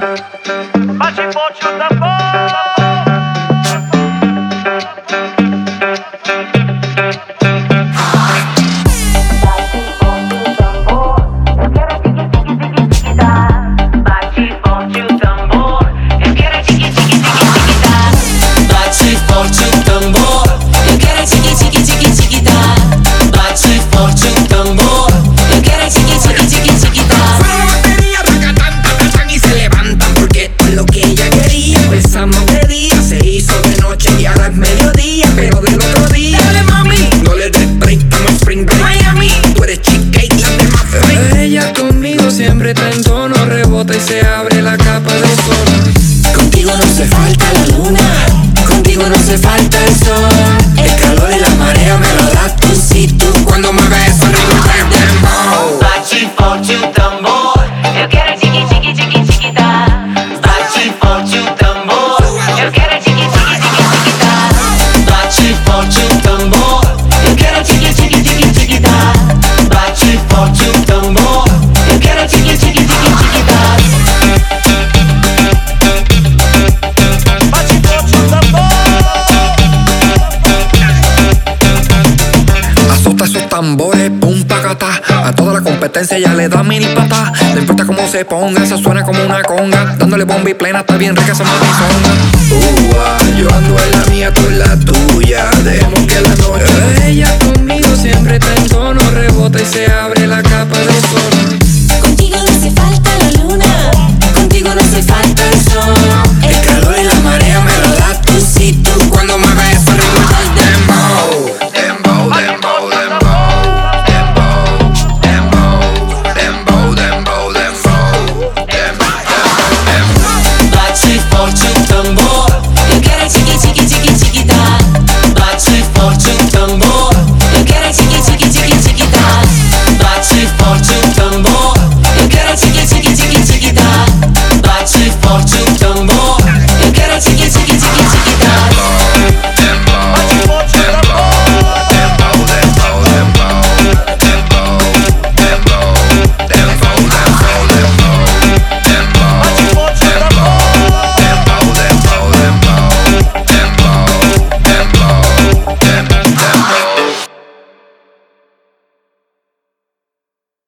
Machipocho tambor. Siempre está en tono, rebota y se abre la capa de sol. Contigo no hace falta la luna, contigo no hace falta el sol. El calor y la marea me lo das tú, sí, tú. Cuando me ves arriba te dembow. Machipocho tambor, eu quero chiqui, chiqui, chiqui, chiquita. Machipocho tambor, eu quero chiqui, chiqui, chiqui, chiquita. Machipocho tambor, eu quero chiqui, chiqui, chiqui, chiquita. Machipocho tambor, eu quero chiqui, chiqui, chiqui, chiquita. Machipocho tambor. Azota esos tambores, pum, pacata. A toda la competencia ya le da mil patas. No importa cómo se ponga, eso suena como una conga. Dándole bomba y plena, está bien rica esa mamizonga. Yo ando en la mía, tú en la tuya. Dejemos que la noche. Ella conmigo siempre está en tono, rebota y se abre